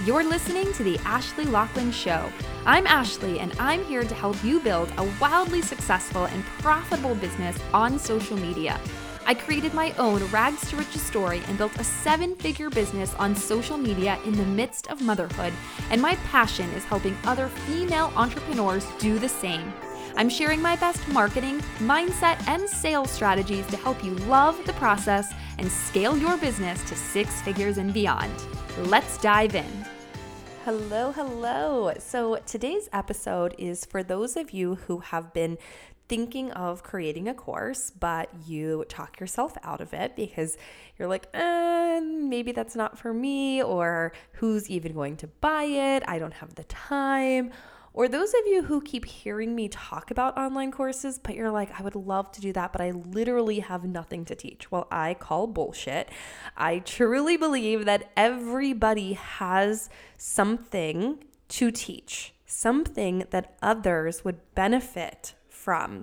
You're listening to The Ashley Laughlin Show. I'm Ashley, and I'm here to help you build a wildly successful and profitable business on social media. I created my own rags to riches story and built a 7-figure business on social media in the midst of motherhood, and my passion is helping other female entrepreneurs do the same. I'm sharing my best marketing, mindset, and sales strategies to help you love the process and scale your business to 6 figures and beyond. Let's dive in. Hello. So today's episode is for those of you who have been thinking of creating a course, but you talk yourself out of it because you're like, maybe that's not for me, or who's even going to buy it? I don't have the time. Or those of you who keep hearing me talk about online courses, but you're like, I would love to do that, but I literally have nothing to teach. Well, I call bullshit. I truly believe that everybody has something to teach, something that others would benefit from.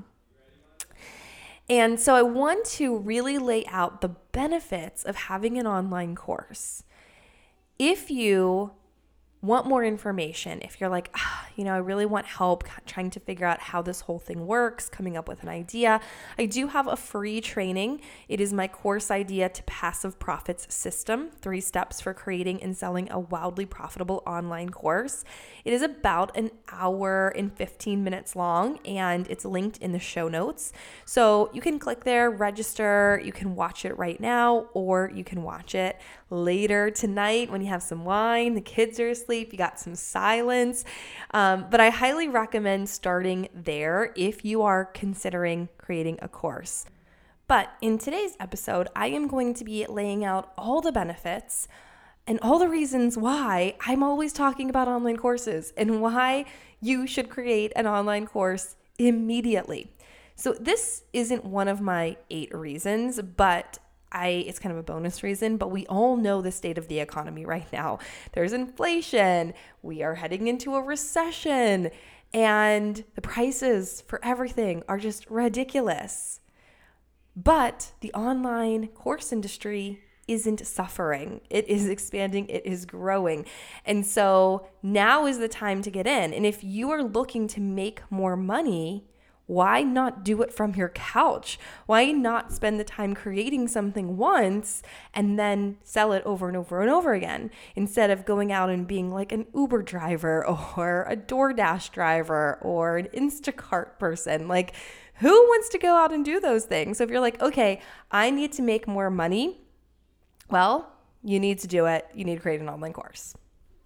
And so I want to really lay out the benefits of having an online course. If you want more information, if you're like, I really want help trying to figure out how this whole thing works, coming up with an idea, I do have a free training. It is my course idea to passive profits system, 3 steps for creating and selling a wildly profitable online course. It is about an hour and 15 minutes long, and it's linked in the show notes. So you can click there, register, you can watch it right now, or you can watch it later tonight when you have some wine, the kids are asleep, you got some silence. But I highly recommend starting there if you are considering creating a course. But in today's episode, I am going to be laying out all the benefits and all the reasons why I'm always talking about online courses and why you should create an online course immediately. So this isn't one of my 8 reasons, but it's kind of a bonus reason, but we all know the state of the economy right now. There's inflation, we are heading into a recession, and the prices for everything are just ridiculous. But the online course industry isn't suffering. It is expanding, it is growing. And so now is the time to get in. And if you are looking to make more money, why not do it from your couch? Why not spend the time creating something once and then sell it over and over and over again, instead of going out and being like an Uber driver or a DoorDash driver or an Instacart person? Like, who wants to go out and do those things? So if you're like, okay, I need to make more money, well, you need to do it. You need to create an online course.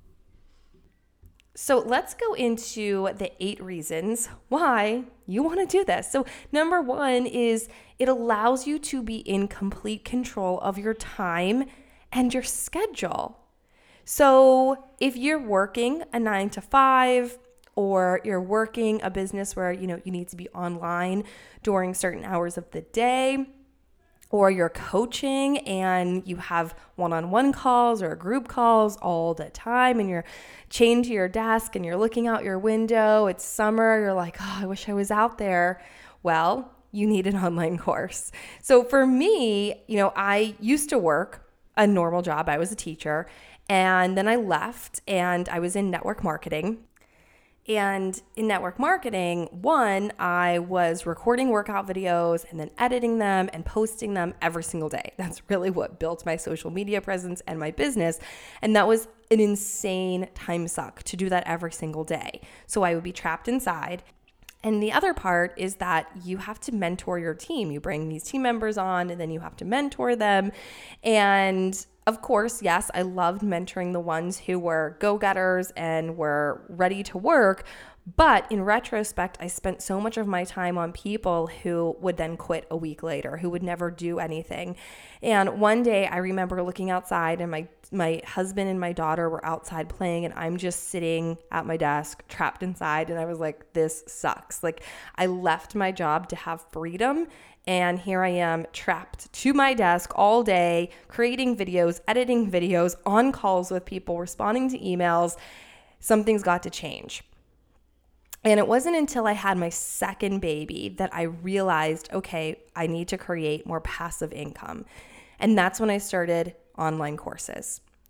So let's go into the 8 reasons why you want to do this. So number 1 is it allows you to be in complete control of your time and your schedule. So if you're working a 9 to 5, or you're working a business where you need to be online during certain hours of the day, or you're coaching and you have one-on-one calls or group calls all the time, and you're chained to your desk and you're looking out your window, it's summer, you're like, I wish I was out there. Well, you need an online course. So for me, I used to work a normal job. I was a teacher, and then I left and I was in network marketing. And in network marketing, I was recording workout videos and then editing them and posting them every single day. That's really what built my social media presence and my business. And that was an insane time suck to do that every single day. So I would be trapped inside. And the other part is that you have to mentor your team. You bring these team members on and then you have to mentor them. And of course, yes, I loved mentoring the ones who were go-getters and were ready to work. But in retrospect, I spent so much of my time on people who would then quit a week later, who would never do anything. And one day I remember looking outside, and my husband and my daughter were outside playing, and I'm just sitting at my desk trapped inside. And I was like, this sucks. Like, I left my job to have freedom, and here I am trapped to my desk all day, creating videos, editing videos, on calls with people, responding to emails. Something's got to change. And it wasn't until I had my second baby that I realized, okay, I need to create more passive income. And that's when I started online courses.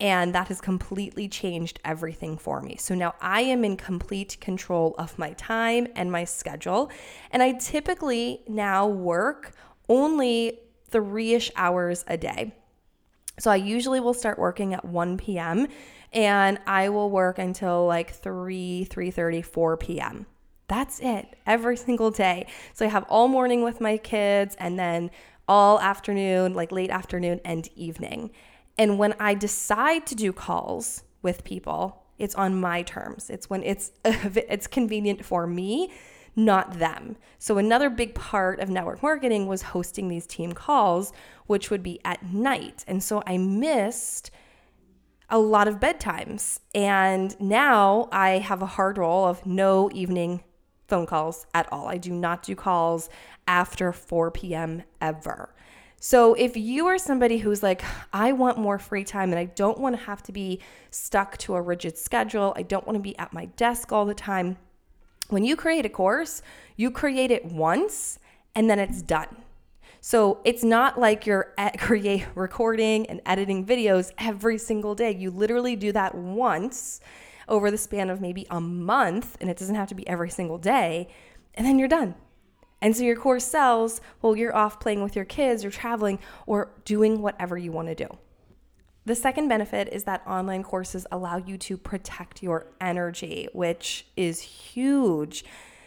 And that has completely changed everything for me. So now I am in complete control of my time and my schedule. And I typically now work only 3-ish hours a day. So I usually will start working at 1 p.m. and I will work until like 3:30, 4 p.m. That's it every single day. So I have all morning with my kids and then all afternoon, like late afternoon and evening. And when I decide to do calls with people, it's on my terms. It's when it's convenient for me, not them. So another big part of network marketing was hosting these team calls, which would be at night. And so I missed a lot of bedtimes. And now I have a hard rule of no evening phone calls at all. I do not do calls after 4 p.m. ever. So if you are somebody who's like, I want more free time and I don't want to have to be stuck to a rigid schedule, I don't want to be at my desk all the time. When you create a course, you create it once and then it's done. So it's not like you're recording and editing videos every single day. You literally do that once over the span of maybe a month, and it doesn't have to be every single day, and then you're done. And so your course sells while you're off playing with your kids or traveling or doing whatever you want to do. The second benefit is that online courses allow you to protect your energy, which is huge.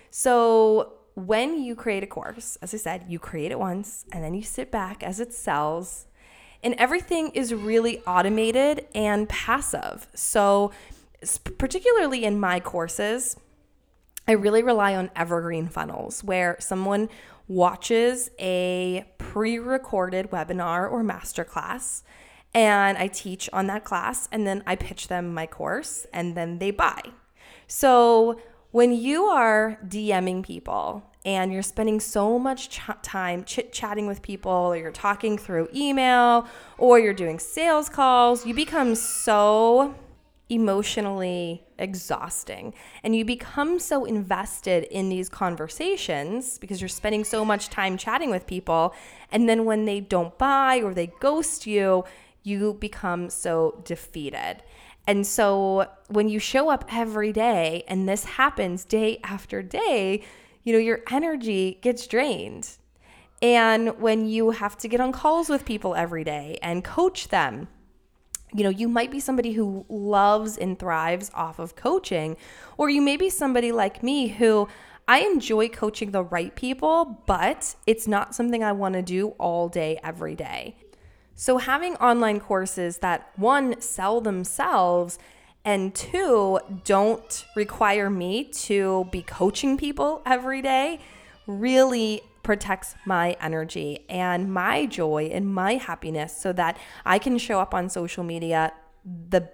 So when you create a course, as I said, you create it once and then you sit back as it sells, and everything is really automated and passive. So particularly in my courses, I really rely on evergreen funnels where someone watches a pre-recorded webinar or masterclass and I teach on that class and then I pitch them my course and then they buy. So when you are DMing people and you're spending so much time chit-chatting with people, or you're talking through email, or you're doing sales calls, you become so emotionally exhausting and you become so invested in these conversations because you're spending so much time chatting with people, and then when they don't buy or they ghost you, you become so defeated. And so when you show up every day and this happens day after day, your energy gets drained. And when you have to get on calls with people every day and coach them, you might be somebody who loves and thrives off of coaching, or you may be somebody like me who I enjoy coaching the right people, but it's not something I want to do all day, every day. So having online courses that, one, sell themselves, and two, don't require me to be coaching people every day really protects my energy and my joy and my happiness so that I can show up on social media with the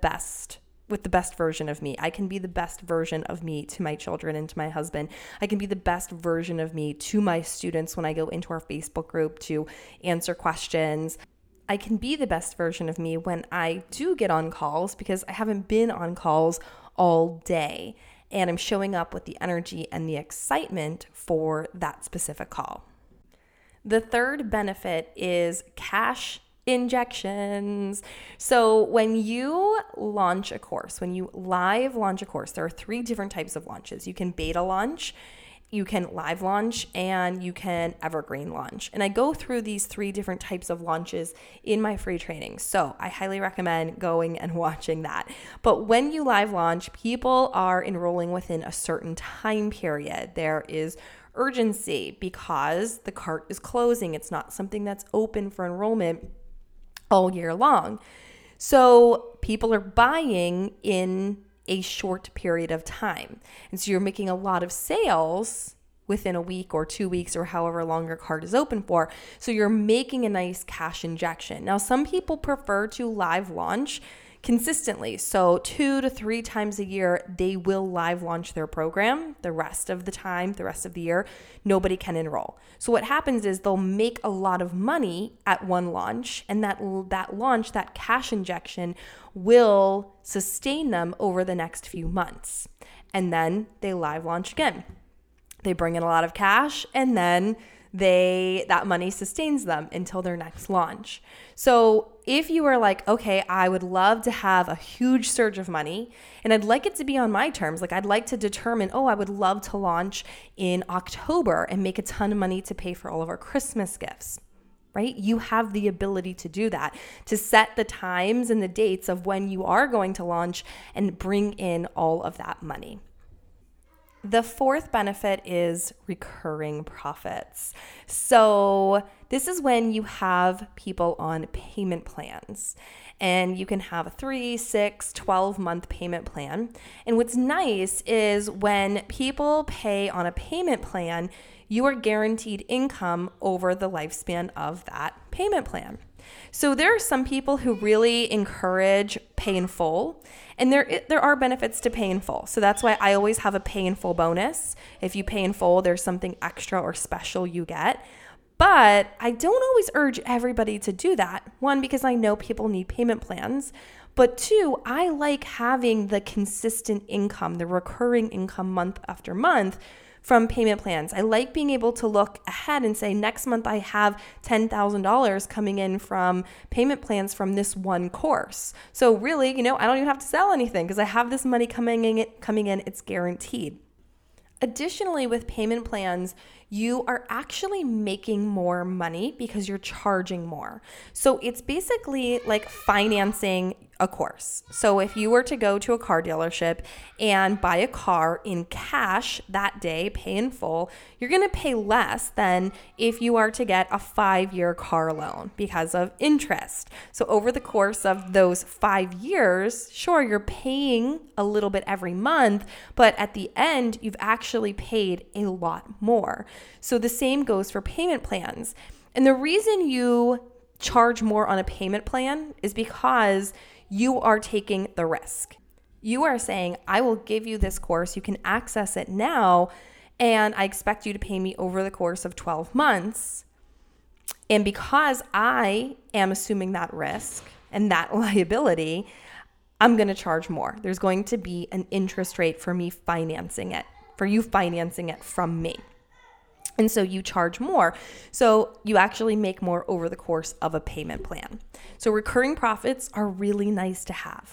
best version of me. I can be the best version of me to my children and to my husband. I can be the best version of me to my students when I go into our Facebook group to answer questions. I can be the best version of me when I do get on calls because I haven't been on calls all day. And I'm showing up with the energy and the excitement for that specific call. The third benefit is cash injections. So when you launch a course, when you live launch a course, there are 3 different types of launches. You can beta launch, you can live launch, and you can evergreen launch. And I go through these 3 different types of launches in my free training. So I highly recommend going and watching that. But when you live launch, people are enrolling within a certain time period. There is urgency because the cart is closing. It's not something that's open for enrollment all year long. So people are buying in a short period of time. And so you're making a lot of sales within a week or 2 weeks or however long your cart is open for. So you're making a nice cash injection. Now, some people prefer to live launch consistently. So 2 to 3 times a year, they will live launch their program. The rest of the time, the rest of the year, nobody can enroll. So what happens is they'll make a lot of money at one launch, and that launch, that cash injection, will sustain them over the next few months. And then they live launch again. They bring in a lot of cash, and then that money sustains them until their next launch. So if you are like, okay, I would love to have a huge surge of money and I'd like it to be on my terms. Like I'd like to determine, I would love to launch in October and make a ton of money to pay for all of our Christmas gifts, right? You have the ability to do that, to set the times and the dates of when you are going to launch and bring in all of that money. The fourth benefit is recurring profits. So this is when you have people on payment plans and you can have a 3, 6, 12-month payment plan. And what's nice is when people pay on a payment plan, you are guaranteed income over the lifespan of that payment plan. So there are some people who really encourage pay in full, and there are benefits to pay in full. So that's why I always have a pay in full bonus. If you pay in full, there's something extra or special you get. But I don't always urge everybody to do that. One, because I know people need payment plans. But two, I like having the consistent income, the recurring income month after month from payment plans. I like being able to look ahead and say, next month I have $10,000 coming in from payment plans from this one course. So really, I don't even have to sell anything because I have this money coming in, it's guaranteed. Additionally, with payment plans, you are actually making more money because you're charging more. So it's basically like financing a course. So if you were to go to a car dealership and buy a car in cash that day, pay in full, you're going to pay less than if you are to get a 5-year car loan because of interest. So over the course of those 5 years, sure, you're paying a little bit every month, but at the end, you've actually paid a lot more. So the same goes for payment plans. And the reason you charge more on a payment plan is because you are taking the risk. You are saying, I will give you this course. You can access it now, and I expect you to pay me over the course of 12 months. And because I am assuming that risk and that liability, I'm going to charge more. There's going to be an interest rate for me financing it, for you financing it from me. And so you charge more. So you actually make more over the course of a payment plan. So recurring profits are really nice to have.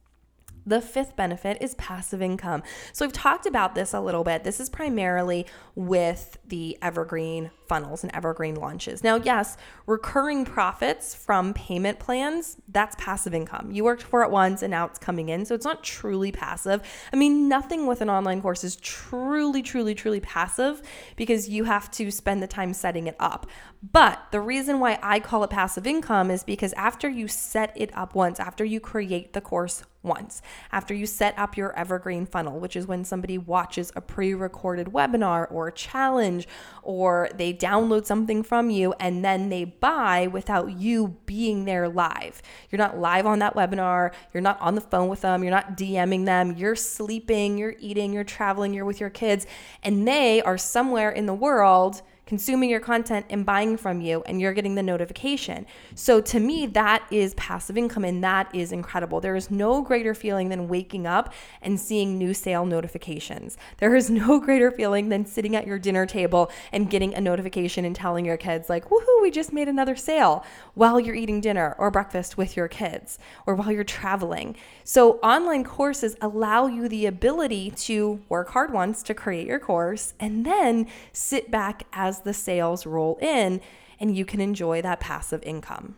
The fifth benefit is passive income. So I've talked about this a little bit. This is primarily with the evergreen funnels and evergreen launches. Now, yes, recurring profits from payment plans, that's passive income. You worked for it once and now it's coming in. So it's not truly passive. I mean, nothing with an online course is truly, truly, truly passive because you have to spend the time setting it up. But the reason why I call it passive income is because after you set it up once, after you create the course once, after you set up your evergreen funnel, which is when somebody watches a pre-recorded webinar or a challenge, or they download something from you and then they buy without you being there live. You're not live on that webinar. You're not on the phone with them. You're not DMing them. You're sleeping, you're eating, you're traveling, you're with your kids, and they are somewhere in the world consuming your content and buying from you, and you're getting the notification. So to me, that is passive income, and that is incredible. There is no greater feeling than waking up and seeing new sale notifications. There is no greater feeling than sitting at your dinner table and getting a notification and telling your kids like, woohoo, we just made another sale while you're eating dinner or breakfast with your kids or while you're traveling. So online courses allow you the ability to work hard once to create your course and then sit back as the sales roll in and you can enjoy that passive income.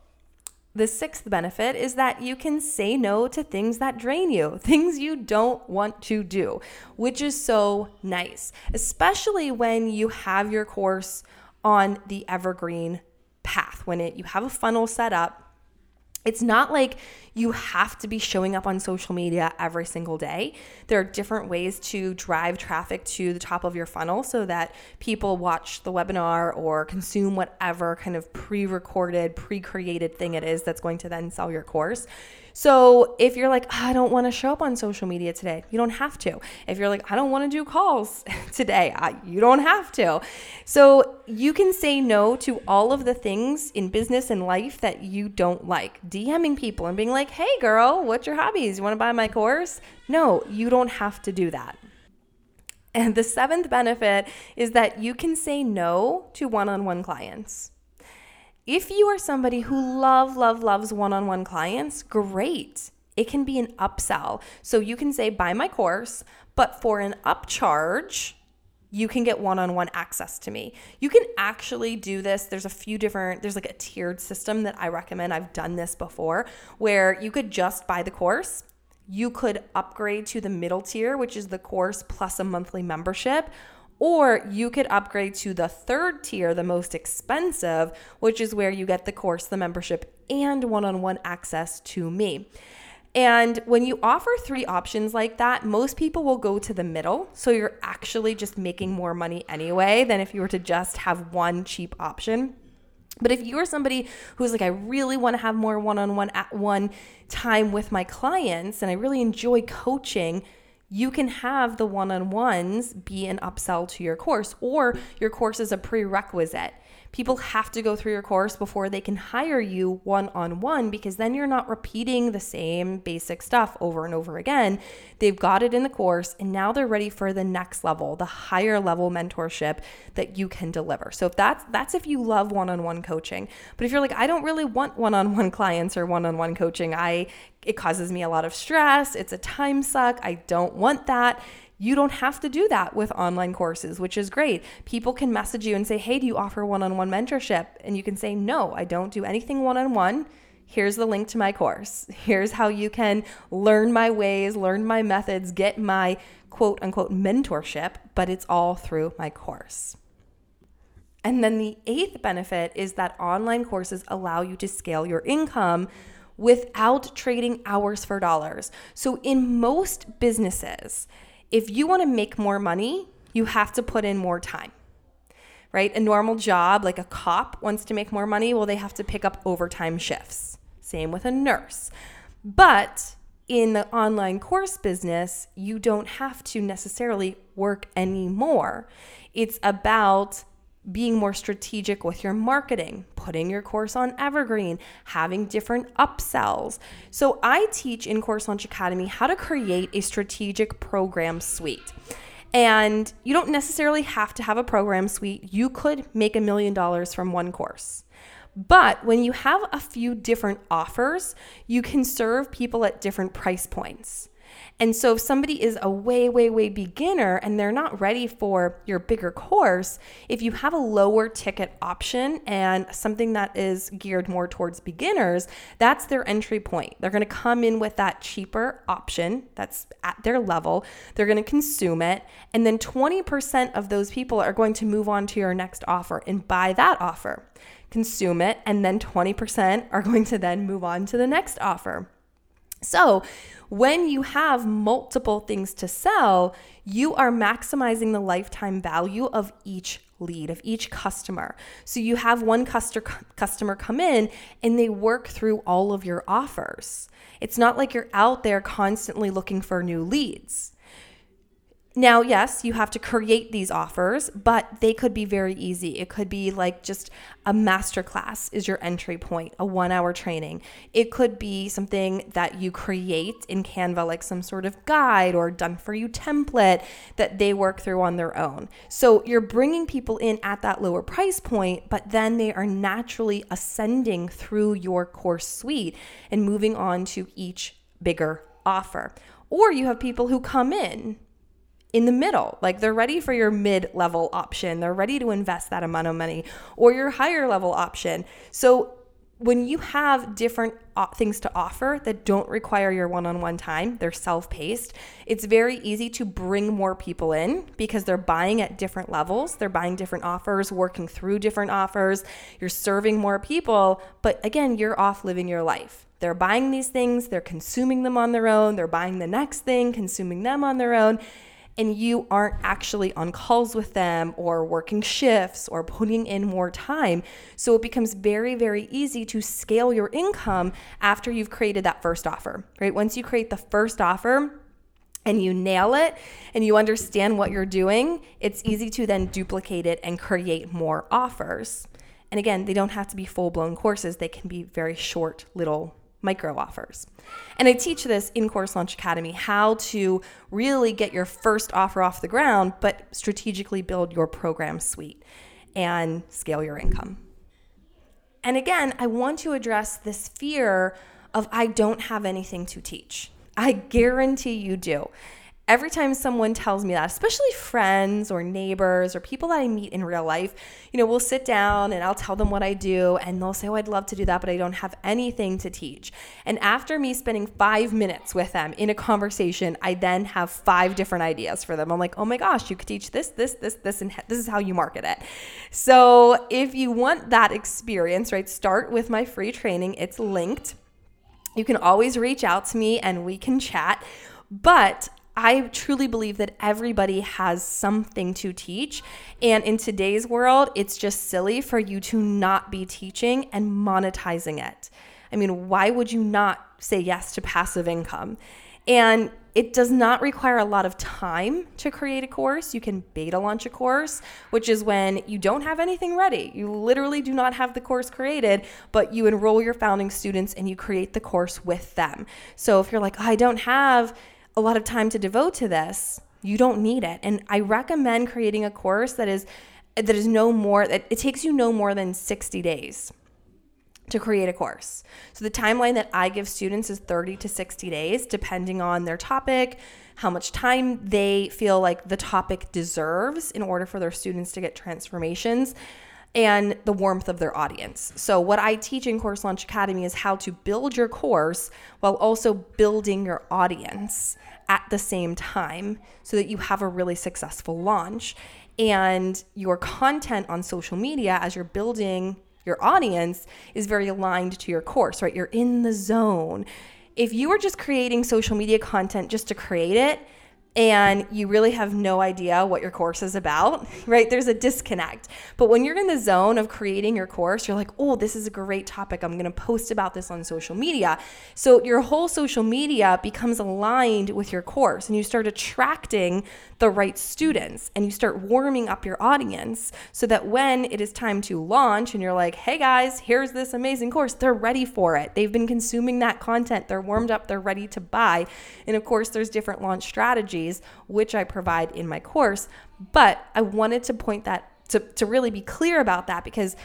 The sixth benefit is that you can say no to things that drain you, things you don't want to do, which is so nice, especially when you have your course on the evergreen path, when you have a funnel set up. It's not like you have to be showing up on social media every single day. There are different ways to drive traffic to the top of your funnel so that people watch the webinar or consume whatever kind of pre-recorded, pre-created thing it is that's going to then sell your course. So if you're like, I don't want to show up on social media today, you don't have to. If you're like, I don't want to do calls today, you don't have to. So you can say no to all of the things in business and life that you don't like. DMing people and being like, hey girl, what's your hobbies? You want to buy my course? No, you don't have to do that. And the seventh benefit is that you can say no to one-on-one clients. If you are somebody who loves one-on-one clients, great. It can be an upsell. So you can say, buy my course, but for an upcharge, you can get one-on-one access to me. You can actually do this. There's like a tiered system that I recommend. I've done this before where you could just buy the course. You could upgrade to the middle tier, which is the course plus a monthly membership. Or you could upgrade to the third tier, the most expensive, which is where you get the course, the membership, and one-on-one access to me. And when you offer 3 options like that, most people will go to the middle. So you're actually just making more money anyway than if you were to just have one cheap option. But if you are somebody who's like, I really want to have more one-on-one at one time with my clients and I really enjoy coaching, you can have the one-on-ones be an upsell to your course, or your course is a prerequisite. People have to go through your course before they can hire you one-on-one, because then you're not repeating the same basic stuff over and over again. They've got it in the course and now they're ready for the next level, the higher level mentorship that you can deliver. So if that's if you love one-on-one coaching. But if you're like, I don't really want one-on-one clients or one-on-one coaching, it causes me a lot of stress, it's a time suck, I don't want that. You don't have to do that with online courses, which is great. People can message you and say, hey, do you offer one-on-one mentorship? And you can say, no, I don't do anything one-on-one. Here's the link to my course. Here's how you can learn my ways, learn my methods, get my quote unquote mentorship, but it's all through my course. And then the 8th benefit is that online courses allow you to scale your income without trading hours for dollars. So in most businesses, if you want to make more money, you have to put in more time, right? A normal job, like a cop wants to make more money, well, they have to pick up overtime shifts. Same with a nurse. But in the online course business, you don't have to necessarily work anymore. It's about being more strategic with your marketing, putting your course on Evergreen, having different upsells. So I teach in Course Launch Academy how to create a strategic program suite. And you don't necessarily have to have a program suite. You could make $1 million from one course. But when you have a few different offers, you can serve people at different price points. And so if somebody is a way beginner and they're not ready for your bigger course, if you have a lower ticket option and something that is geared more towards beginners, that's their entry point. They're going to come in with that cheaper option that's at their level. They're going to consume it. And then 20% of those people are going to move on to your next offer and buy that offer, consume it, and then 20% are going to then move on to the next offer. So when you have multiple things to sell, you are maximizing the lifetime value of each lead, of each customer. So you have one customer come in and they work through all of your offers. It's not like you're out there constantly looking for new leads. Now, yes, you have to create these offers, but they could be very easy. It could be like just a masterclass is your entry point, a 1-hour training. It could be something that you create in Canva, like some sort of guide or done for you template that they work through on their own. So you're bringing people in at that lower price point, but then they are naturally ascending through your course suite and moving on to each bigger offer. Or you have people who come in the middle, like they're ready for your mid-level option. They're ready to invest that amount of money, or your higher level option. So when you have different things to offer that don't require your one-on-one time, they're self-paced, it's very easy to bring more people in because they're buying at different levels. They're buying different offers, working through different offers. You're serving more people, but again, you're off living your life. They're buying these things, they're consuming them on their own, they're buying the next thing, consuming them on their own, and you aren't actually on calls with them or working shifts or putting in more time. So it becomes very, very easy to scale your income after you've created that first offer, right? Once you create the first offer and you nail it and you understand what you're doing, it's easy to then duplicate it and create more offers. And again, they don't have to be full-blown courses. They can be very short little micro offers. And I teach this in Course Launch Academy, how to really get your first offer off the ground, but strategically build your program suite and scale your income. And again, I want to address this fear of I don't have anything to teach. I guarantee you do. Every time someone tells me that, especially friends or neighbors or people that I meet in real life, we'll sit down and I'll tell them what I do and they'll say, oh, I'd love to do that, but I don't have anything to teach. And after me spending 5 minutes with them in a conversation, I then have 5 different ideas for them. I'm like, oh my gosh, you could teach this, and this is how you market it. So if you want that experience, right, start with my free training. It's linked. You can always reach out to me and we can chat. But I truly believe that everybody has something to teach. And in today's world, it's just silly for you to not be teaching and monetizing it. I mean, why would you not say yes to passive income? And it does not require a lot of time to create a course. You can beta launch a course, which is when you don't have anything ready. You literally do not have the course created, but you enroll your founding students and you create the course with them. So if you're like, oh, I don't have a lot of time to devote to this, you don't need it. And I recommend creating a course that it takes you no more than 60 days to create a course. So the timeline that I give students is 30 to 60 days, depending on their topic, how much time they feel like the topic deserves in order for their students to get transformations, and the warmth of their audience. So what I teach in Course Launch Academy is how to build your course while also building your audience at the same time so that you have a really successful launch. And your content on social media as you're building your audience is very aligned to your course, right? You're in the zone. If you are just creating social media content just to create it, and you really have no idea what your course is about, right? There's a disconnect. But when you're in the zone of creating your course, you're like, oh, this is a great topic. I'm going to post about this on social media. So your whole social media becomes aligned with your course and you start attracting the right students and you start warming up your audience so that when it is time to launch and you're like, hey guys, here's this amazing course, they're ready for it. They've been consuming that content. They're warmed up. They're ready to buy. And of course, there's different launch strategies which I provide in my course. But I wanted to point that to really be clear about that, because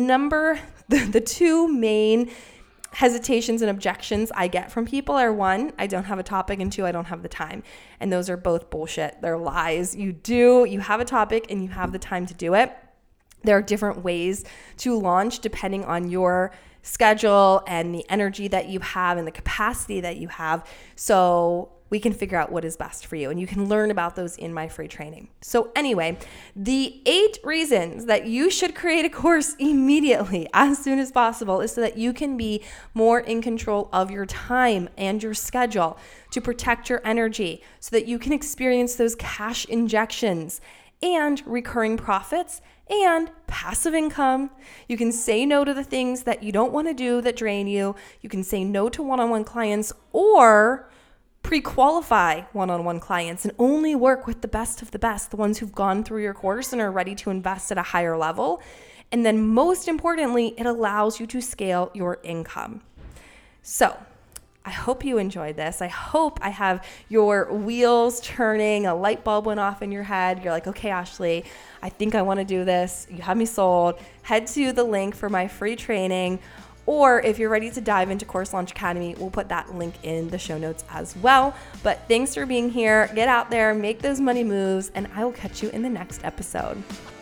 the 2 main hesitations and objections I get from people are 1, I don't have a topic, and 2, I don't have the time. And those are both bullshit. They're lies. You have a topic and you have the time to do it. There are different ways to launch depending on your schedule and the energy that you have and the capacity that you have. So we can figure out what is best for you. And you can learn about those in my free training. So anyway, the 8 reasons that you should create a course immediately as soon as possible is so that you can be more in control of your time and your schedule, to protect your energy so that you can experience those cash injections and recurring profits and passive income. You can say no to the things that you don't want to do that drain you. You can say no to one-on-one clients or pre-qualify one-on-one clients and only work with the best of the best, the ones who've gone through your course and are ready to invest at a higher level. And then most importantly, it allows you to scale your income. So I hope you enjoyed this. I hope I have your wheels turning, a light bulb went off in your head. You're like, okay, Ashley, I think I want to do this. You have me sold. Head to the link for my free training. Or if you're ready to dive into Course Launch Academy, we'll put that link in the show notes as well. But thanks for being here. Get out there, make those money moves, and I will catch you in the next episode.